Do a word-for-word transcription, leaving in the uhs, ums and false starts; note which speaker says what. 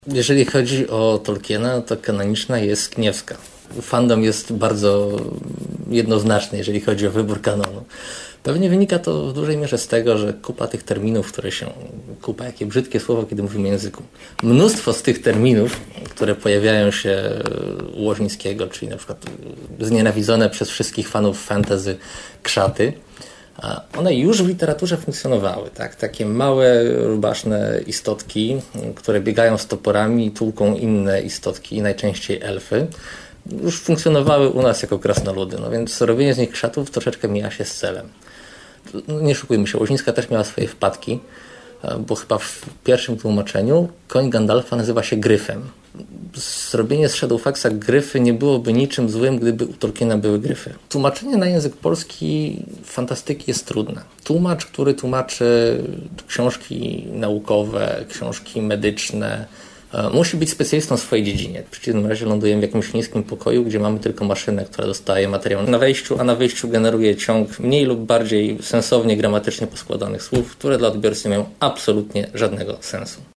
Speaker 1: Jeżeli chodzi o Tolkiena, to kanoniczna jest Kniewska. Fandom jest bardzo jednoznaczny, jeżeli chodzi o wybór kanonu. Pewnie wynika to w dużej mierze z tego, że kupa tych terminów, które się... Kupa, jakie brzydkie słowo, kiedy mówimy o języku. Mnóstwo z tych terminów, które pojawiają się u Łożnickiego, czyli na przykład znienawidzone przez wszystkich fanów fantasy krzaty, one już w literaturze funkcjonowały. Tak? Takie małe, rubaszne istotki, które biegają z toporami i tłuką inne istotki, najczęściej elfy, już funkcjonowały u nas jako krasnoludy. No więc robienie z nich krzatów troszeczkę mija się z celem. Nie szukujmy się, Łożnicka też miała swoje wpadki, bo chyba w pierwszym tłumaczeniu koń Gandalfa nazywa się Gryfem. Zrobienie z Shadowfaxa gryfy nie byłoby niczym złym, gdyby u Tolkiena były gryfy. Tłumaczenie na język polski fantastyki jest trudne. Tłumacz, który tłumaczy książki naukowe, książki medyczne, musi być specjalistą w swojej dziedzinie. W przeciwnym razie lądujemy w jakimś niskim pokoju, gdzie mamy tylko maszynę, która dostaje materiał na wejściu, a na wyjściu generuje ciąg mniej lub bardziej sensownie, gramatycznie poskładanych słów, które dla odbiorcy nie mają absolutnie żadnego sensu.